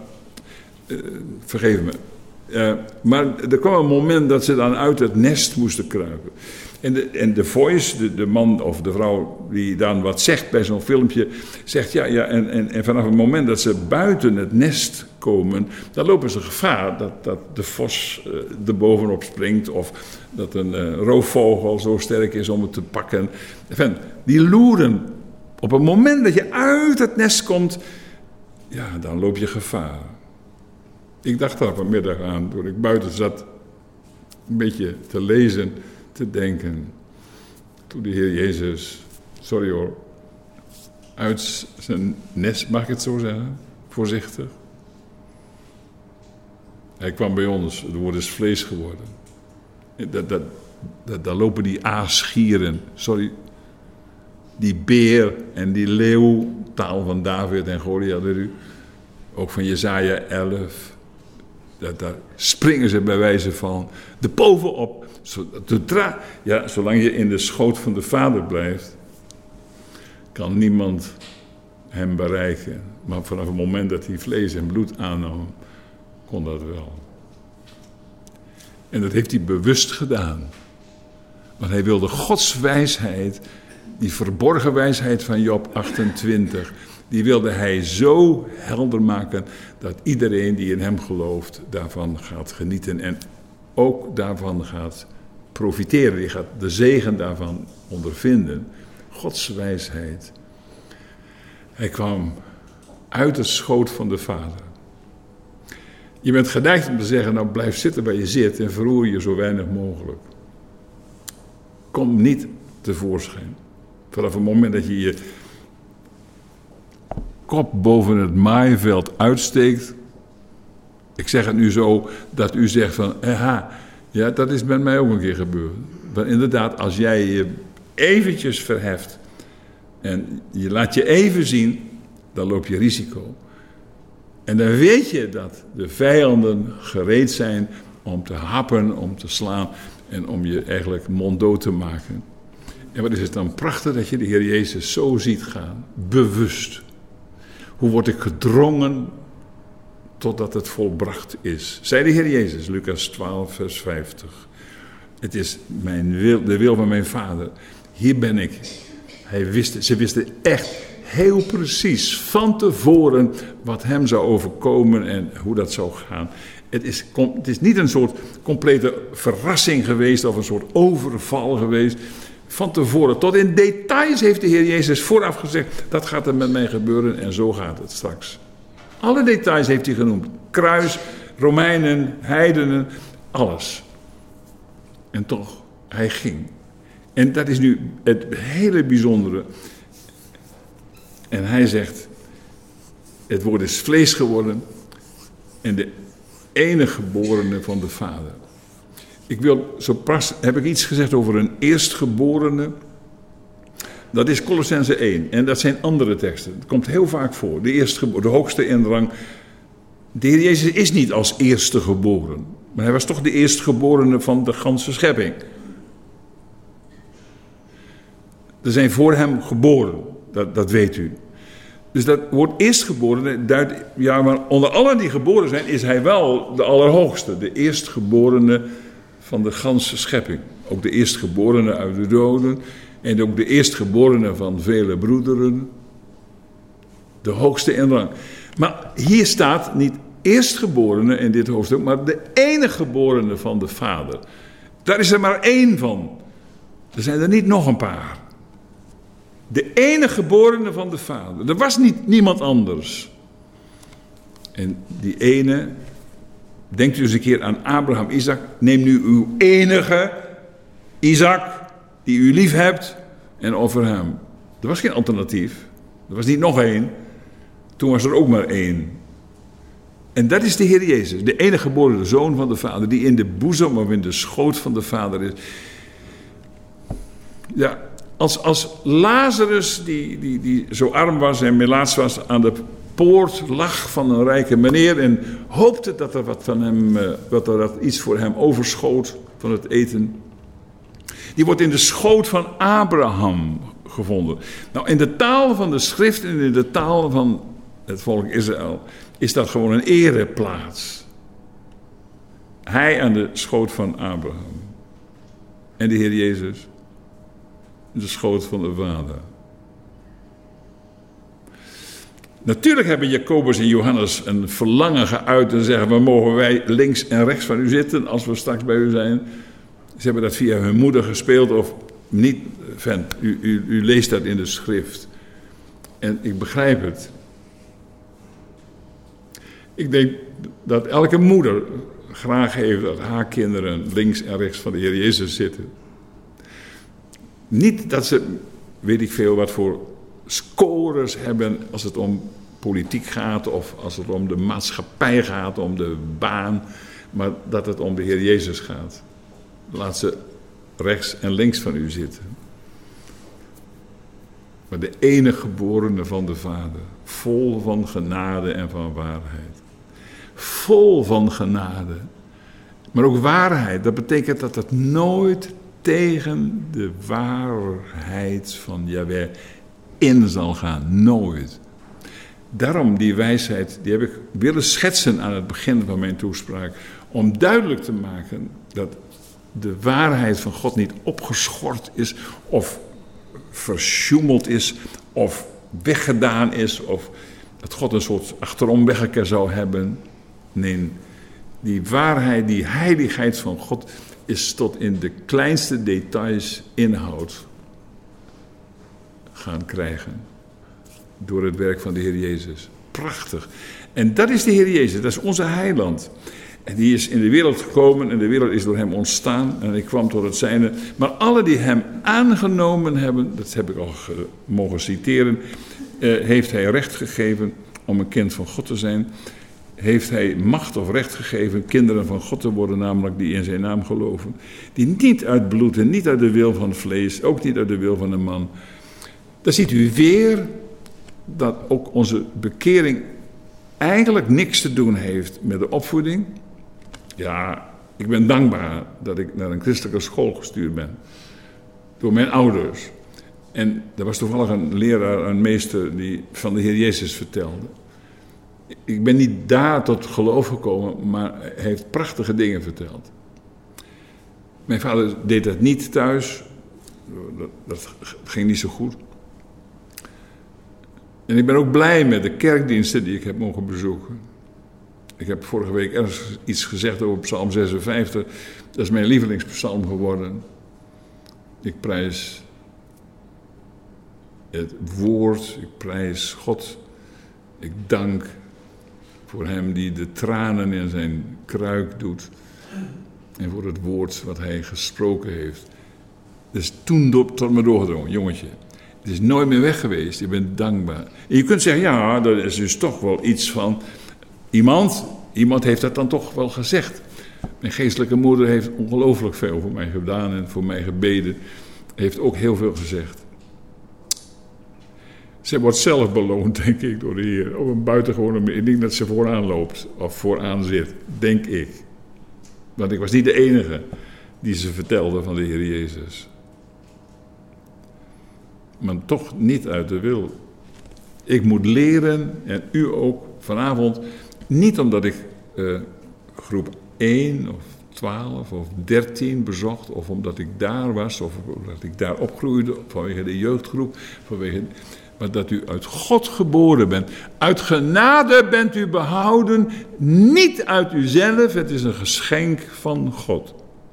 vergeef me. Maar er kwam een moment dat ze dan uit het nest moesten kruipen. En de voice, de man of de vrouw die dan wat zegt bij zo'n filmpje, zegt en vanaf het moment dat ze buiten het nest komen, dan lopen ze gevaar dat de vos er bovenop springt of dat een roofvogel zo sterk is om het te pakken. Enfin, die loeren. Op het moment dat je uit het nest komt, ja, dan loop je gevaar. Ik dacht daar vanmiddag aan, toen ik buiten zat, een beetje te lezen, te denken. Toen de Heer Jezus, sorry hoor, uit zijn nest, mag ik het zo zeggen, voorzichtig. Hij kwam bij ons, het woord is vlees geworden. Daar lopen die aasgieren, die beer en die leeuw, taal van David en Goliath, weet u, ook van Jesaja 11. Daar springen ze bij wijze van de bovenop. Zolang je in de schoot van de Vader blijft, kan niemand hem bereiken. Maar vanaf het moment dat hij vlees en bloed aannam, kon dat wel. En dat heeft hij bewust gedaan. Want hij wilde Gods wijsheid, die verborgen wijsheid van Job 28... die wilde hij zo helder maken dat iedereen die in hem gelooft daarvan gaat genieten en ook daarvan gaat profiteren. Die gaat de zegen daarvan ondervinden. Gods wijsheid. Hij kwam uit het schoot van de Vader. Je bent geneigd om te zeggen, nou blijf zitten waar je zit en verroer je zo weinig mogelijk. Kom niet tevoorschijn. Vanaf het moment dat je je kop boven het maaiveld uitsteekt. Ik zeg het nu zo dat u zegt van, ja, dat is met mij ook een keer gebeurd. Want inderdaad, als jij je eventjes verheft en je laat je even zien, dan loop je risico. En dan weet je dat de vijanden gereed zijn om te happen, om te slaan en om je eigenlijk monddood te maken. En wat is het dan prachtig dat je de Heer Jezus zo ziet gaan, bewust. Hoe word ik gedrongen totdat het volbracht is? Zei de Heer Jezus, Lucas 12, vers 50. Het is de wil van mijn Vader. Hier ben ik. Ze wisten echt heel precies van tevoren wat hem zou overkomen en hoe dat zou gaan. Het is niet een soort complete verrassing geweest of een soort overval geweest. Van tevoren, tot in details heeft de Heer Jezus vooraf gezegd, dat gaat er met mij gebeuren en zo gaat het straks. Alle details heeft hij genoemd. Kruis, Romeinen, heidenen, alles. En toch, hij ging. En dat is nu het hele bijzondere. En hij zegt, het woord is vlees geworden en de enige geborene van de Vader. Heb ik iets gezegd over een eerstgeborene. Dat is Kolossenzen 1 en dat zijn andere teksten. Het komt heel vaak voor. De hoogste in rang. De Heer Jezus is niet als eerste geboren. Maar hij was toch de eerstgeborene van de ganse schepping. Er zijn voor hem geboren. Dat weet u. Dus dat woord eerstgeborene duidt... Ja, maar onder allen die geboren zijn is hij wel de allerhoogste. De eerstgeborene van de ganse schepping. Ook de eerstgeborene uit de doden. En ook de eerstgeborene van vele broederen. De hoogste in rang. Maar hier staat niet eerstgeborene in dit hoofdstuk, maar de enige geborene van de Vader. Daar is er maar één van. Er zijn er niet nog een paar. De enige geborene van de Vader. Er was niemand anders. En die ene, denkt u eens een keer aan Abraham, Isaac. Neem nu uw enige Isaac, die u lief hebt, en offer hem. Er was geen alternatief. Er was niet nog één. Toen was er ook maar één. En dat is de Heer Jezus, de enige geboren zoon van de Vader, die in de boezem of in de schoot van de Vader is. Ja, als Lazarus, die zo arm was en melaats was, aan de poort lag van een rijke meneer en hoopte dat er wat van hem, dat er iets voor hem overschoot van het eten. Die wordt in de schoot van Abraham gevonden. Nou, in de taal van de schrift en in de taal van het volk Israël is dat gewoon een ereplaats. Hij aan de schoot van Abraham. En de Heer Jezus in de schoot van de Vader. Natuurlijk hebben Jacobus en Johannes een verlangen geuit en zeggen, waar mogen wij links en rechts van u zitten als we straks bij u zijn. Ze hebben dat via hun moeder gespeeld of niet. U leest dat in de schrift. En ik begrijp het. Ik denk dat elke moeder graag heeft dat haar kinderen links en rechts van de Heer Jezus zitten. Niet dat ze, weet ik veel, wat voor scores hebben als het om politiek gaat of als het om de maatschappij gaat, om de baan, maar dat het om de Heer Jezus gaat. Laat ze rechts en links van u zitten. Maar de enige geborene van de Vader, vol van genade en van waarheid. Vol van genade, maar ook waarheid. Dat betekent dat het nooit tegen de waarheid van Jahweh in zal gaan. Nooit. Daarom die wijsheid, die heb ik willen schetsen aan het begin van mijn toespraak. Om duidelijk te maken dat de waarheid van God niet opgeschort is of versjoemeld is of weggedaan is of dat God een soort achterom-weggekeer zou hebben. Nee, die waarheid, die heiligheid van God is tot in de kleinste details inhoud gaan krijgen door het werk van de Heer Jezus. Prachtig. En dat is de Heer Jezus, dat is onze heiland. En die is in de wereld gekomen en de wereld is door hem ontstaan en hij kwam tot het zijne. Maar alle die hem aangenomen hebben, dat heb ik al mogen citeren, heeft hij recht gegeven om een kind van God te zijn. Heeft hij macht of recht gegeven kinderen van God te worden, namelijk die in zijn naam geloven. Die niet uit bloed en niet uit de wil van vlees, ook niet uit de wil van een man. Dan ziet u weer dat ook onze bekering eigenlijk niks te doen heeft met de opvoeding. Ja, ik ben dankbaar dat ik naar een christelijke school gestuurd ben. Door mijn ouders. En er was toevallig een leraar, een meester, die van de Heer Jezus vertelde. Ik ben niet daar tot geloof gekomen, maar hij heeft prachtige dingen verteld. Mijn vader deed dat niet thuis. Dat ging niet zo goed. En ik ben ook blij met de kerkdiensten die ik heb mogen bezoeken. Ik heb vorige week ergens iets gezegd over Psalm 56. Dat is mijn lievelingspsalm geworden. Ik prijs het woord, ik prijs God. Ik dank voor hem die de tranen in zijn kruik doet. En voor het woord wat hij gesproken heeft. Dat is toen tot me doorgedrongen, jongetje. Het is nooit meer weg geweest, je bent dankbaar. En je kunt zeggen, ja, dat is dus toch wel iets van iemand heeft dat dan toch wel gezegd. Mijn geestelijke moeder heeft ongelooflijk veel voor mij gedaan en voor mij gebeden. Heeft ook heel veel gezegd. Ze wordt zelf beloond, denk ik, door de Heer. Op een buitengewone manier. Ik denk dat ze vooraan loopt of vooraan zit, denk ik. Want ik was niet de enige die ze vertelde van de Heer Jezus. Maar toch niet uit de wil. Ik moet leren, en u ook vanavond, niet omdat ik groep 1 of 12 of 13 bezocht, of omdat ik daar was, of omdat ik daar opgroeide, vanwege de jeugdgroep, maar dat u uit God geboren bent. Uit genade bent u behouden, niet uit uzelf, het is een geschenk van God.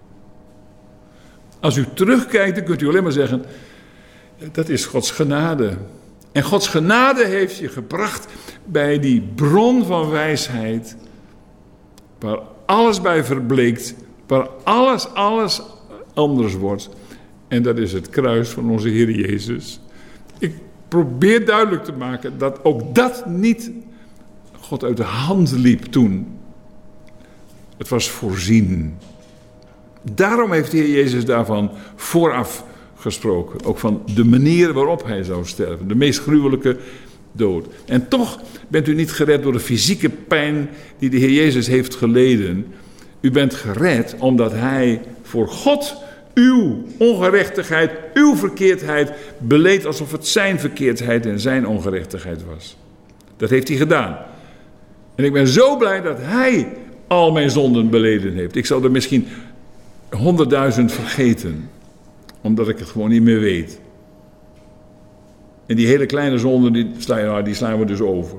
Als u terugkijkt, dan kunt u alleen maar zeggen, dat is Gods genade. En Gods genade heeft je gebracht bij die bron van wijsheid, waar alles bij verbleekt, waar alles anders wordt. En dat is het kruis van onze Heer Jezus. Ik probeer duidelijk te maken dat ook dat niet God uit de hand liep toen. Het was voorzien. Daarom heeft de Heer Jezus daarvan vooraf gesproken. Ook van de manier waarop hij zou sterven. De meest gruwelijke dood. En toch bent u niet gered door de fysieke pijn die de Heer Jezus heeft geleden. U bent gered omdat hij voor God uw ongerechtigheid, uw verkeerdheid beleed alsof het zijn verkeerdheid en zijn ongerechtigheid was. Dat heeft hij gedaan. En ik ben zo blij dat hij al mijn zonden beleden heeft. Ik zou er misschien 100.000 vergeten, omdat ik het gewoon niet meer weet. En die hele kleine zonden, die slaan we dus over.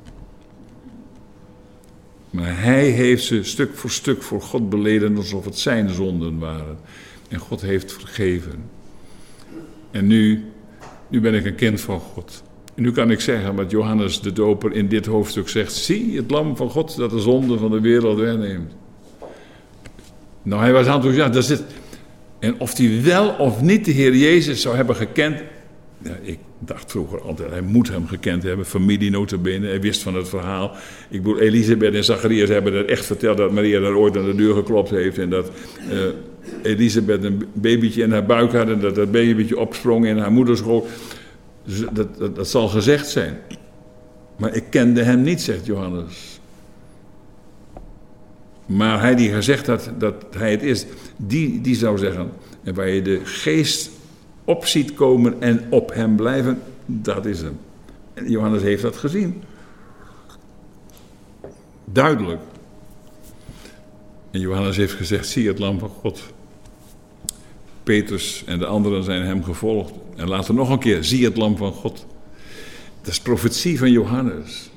Maar hij heeft ze stuk voor stuk voor God beleden alsof het zijn zonden waren. En God heeft vergeven. En nu ben ik een kind van God. En nu kan ik zeggen wat Johannes de Doper in dit hoofdstuk zegt. Zie het lam van God dat de zonde van de wereld wegneemt. Nou, hij was enthousiast. Dat is het. En of hij wel of niet de Heer Jezus zou hebben gekend. Ja, ik dacht vroeger altijd, hij moet hem gekend hebben. Familie nota bene, hij wist van het verhaal. Ik bedoel, Elisabeth en Zacharias hebben het echt verteld dat Maria daar ooit aan de deur geklopt heeft. En dat Elisabeth een babytje in haar buik had en dat dat babytje opsprong in haar moederschoot. Dat zal gezegd zijn. Maar ik kende hem niet, zegt Johannes. Maar hij die gezegd had dat hij het is, die zou zeggen. En waar je de geest op ziet komen en op hem blijven, dat is hem. En Johannes heeft dat gezien. Duidelijk. En Johannes heeft gezegd, zie het lam van God. Petrus en de anderen zijn hem gevolgd. En later nog een keer, zie het lam van God. Dat is profetie van Johannes.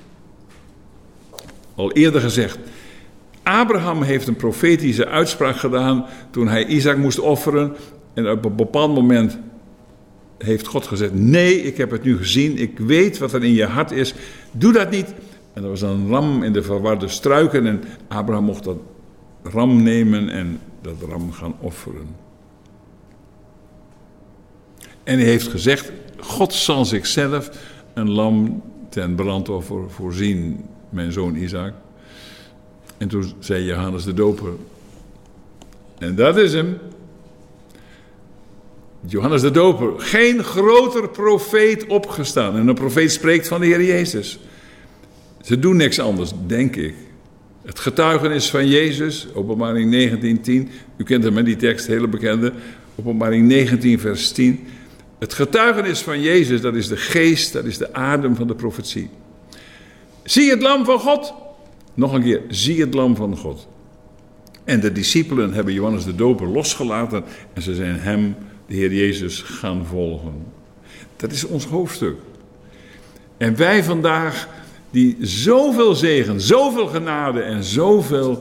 Al eerder gezegd. Abraham heeft een profetische uitspraak gedaan toen hij Isaac moest offeren. En op een bepaald moment heeft God gezegd, nee, ik heb het nu gezien. Ik weet wat er in je hart is. Doe dat niet. En er was een ram in de verwarde struiken. En Abraham mocht dat ram nemen en dat ram gaan offeren. En hij heeft gezegd, God zal zichzelf een lam ten brandoffer voorzien, mijn zoon Isaac. En toen zei Johannes de Doper, en dat is hem. Johannes de Doper, geen groter profeet opgestaan. En een profeet spreekt van de Heer Jezus. Ze doen niks anders, denk ik. Het getuigenis van Jezus, Openbaring 19:10. U kent hem, die tekst, hele bekende. Openbaring 19 vers 10. Het getuigenis van Jezus, dat is de geest, dat is de adem van de profetie. Zie het lam van God. Nog een keer, zie het lam van God. En de discipelen hebben Johannes de Doper losgelaten en ze zijn hem, de Heer Jezus, gaan volgen. Dat is ons hoofdstuk. En wij vandaag, die zoveel zegen, zoveel genade en zoveel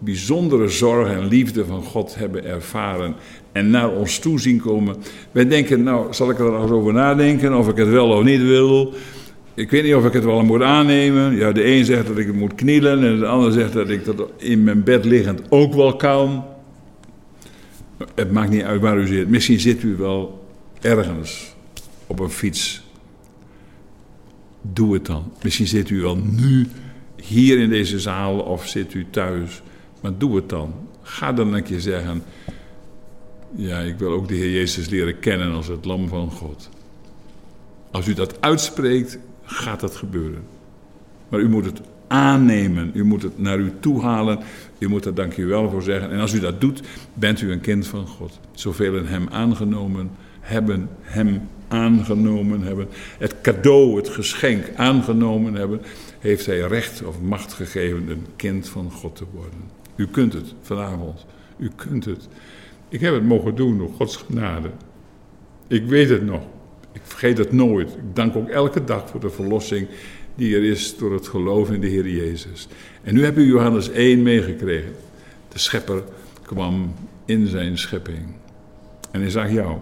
bijzondere zorg en liefde van God hebben ervaren en naar ons toe zien komen. Wij denken, nou, zal ik er nog eens over nadenken of ik het wel of niet wil? Ik weet niet of ik het wel moet aannemen. Ja, de een zegt dat ik het moet knielen en de ander zegt dat ik dat in mijn bed liggend ook wel kan. Het maakt niet uit waar u zit. Misschien zit u wel ergens op een fiets. Doe het dan. Misschien zit u wel nu hier in deze zaal of zit u thuis. Maar doe het dan. Ga dan een keer zeggen, ja, ik wil ook de Heer Jezus leren kennen als het lam van God. Als u dat uitspreekt, gaat dat gebeuren. Maar u moet het aannemen. U moet het naar u toe halen. U moet er dank u wel voor zeggen. En als u dat doet, bent u een kind van God. Zoveel hem aangenomen hebben, hem aangenomen hebben. Het cadeau, het geschenk aangenomen hebben, heeft hij recht of macht gegeven een kind van God te worden. U kunt het vanavond. U kunt het. Ik heb het mogen doen door Gods genade. Ik weet het nog. Ik vergeet het nooit. Ik dank ook elke dag voor de verlossing die er is door het geloof in de Heer Jezus. En nu heb u Johannes 1 meegekregen. De schepper kwam in zijn schepping. En hij zag jou.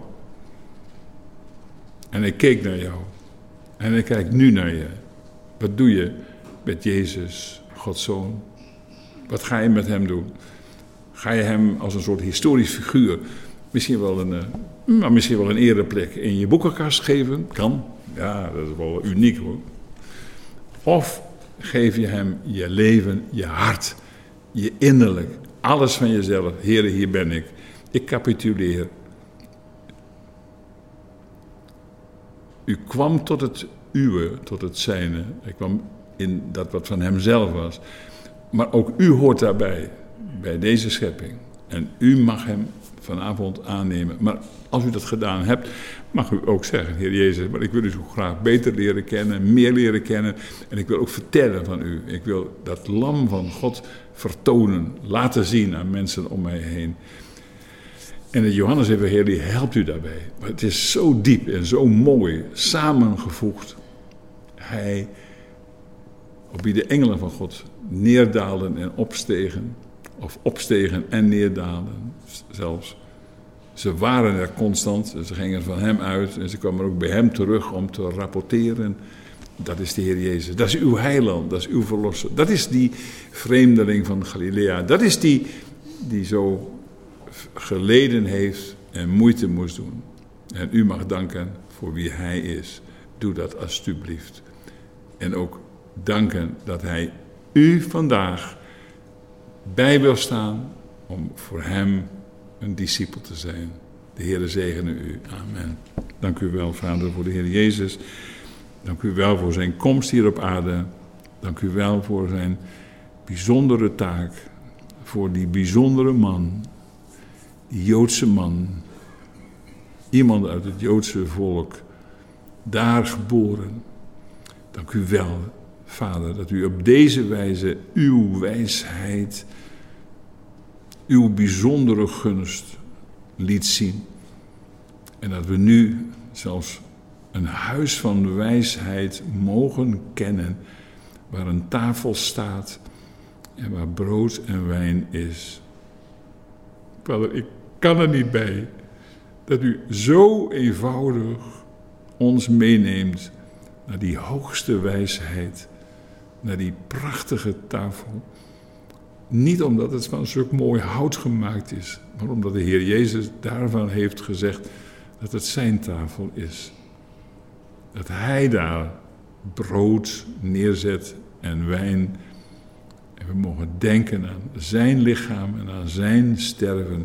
En hij keek naar jou. En hij kijkt nu naar je. Wat doe je met Jezus, Gods Zoon? Wat ga je met hem doen? Ga je hem als een soort historisch figuur misschien wel een ereplek in je boekenkast geven? Kan. Ja, dat is wel uniek hoor. Of geef je hem je leven, je hart, je innerlijk, alles van jezelf. Heere, hier ben ik. Ik capituleer. U kwam tot het uwe, tot het zijne. Hij kwam in dat wat van hemzelf was. Maar ook u hoort daarbij, bij deze schepping. En u mag hem vanavond aannemen. Maar als u dat gedaan hebt, mag u ook zeggen, Heer Jezus, maar ik wil u zo graag beter leren kennen, meer leren kennen. En ik wil ook vertellen van u. Ik wil dat lam van God vertonen, laten zien aan mensen om mij heen. En het Johannes-evangelie helpt u daarbij. Maar het is zo diep en zo mooi samengevoegd. Hij, op wie de engelen van God neerdaalden en opstegen, of opstegen en neerdaalden zelfs. Ze waren er constant, ze gingen van hem uit en ze kwamen ook bij hem terug om te rapporteren. Dat is de Heer Jezus, dat is uw heiland, dat is uw verlosser. Dat is die vreemdeling van Galilea, dat is die zo geleden heeft en moeite moest doen. En u mag danken voor wie hij is. Doe dat alstublieft. En ook danken dat hij u vandaag bij wil staan om voor hem een discipel te zijn. De Heere zegene u. Amen. Dank u wel, Vader, voor de Heer Jezus. Dank u wel voor zijn komst hier op aarde. Dank u wel voor zijn bijzondere taak. Voor die bijzondere man. Die Joodse man. Iemand uit het Joodse volk. Daar geboren. Dank u wel, Vader, dat u op deze wijze uw wijsheid, uw bijzondere gunst liet zien. En dat we nu zelfs een huis van wijsheid mogen kennen, waar een tafel staat en waar brood en wijn is. Vader, ik kan er niet bij dat u zo eenvoudig ons meeneemt naar die hoogste wijsheid, naar die prachtige tafel. Niet omdat het van een stuk mooi hout gemaakt is, maar omdat de Heer Jezus daarvan heeft gezegd dat het zijn tafel is. Dat hij daar brood neerzet en wijn. En we mogen denken aan zijn lichaam en aan zijn sterven.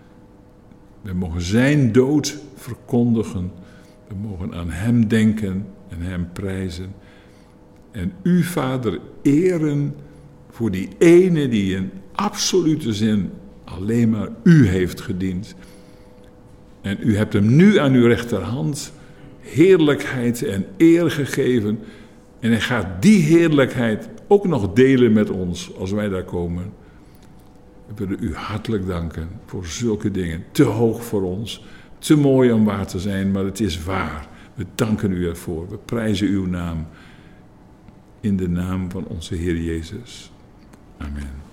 We mogen zijn dood verkondigen. We mogen aan hem denken en hem prijzen. En u, Vader, eren voor die ene die in absolute zin alleen maar u heeft gediend. En u hebt hem nu aan uw rechterhand heerlijkheid en eer gegeven. En hij gaat die heerlijkheid ook nog delen met ons als wij daar komen. We willen u hartelijk danken voor zulke dingen. Te hoog voor ons, te mooi om waar te zijn, maar het is waar. We danken u ervoor. We prijzen uw naam. In de naam van onze Heer Jezus. Amen.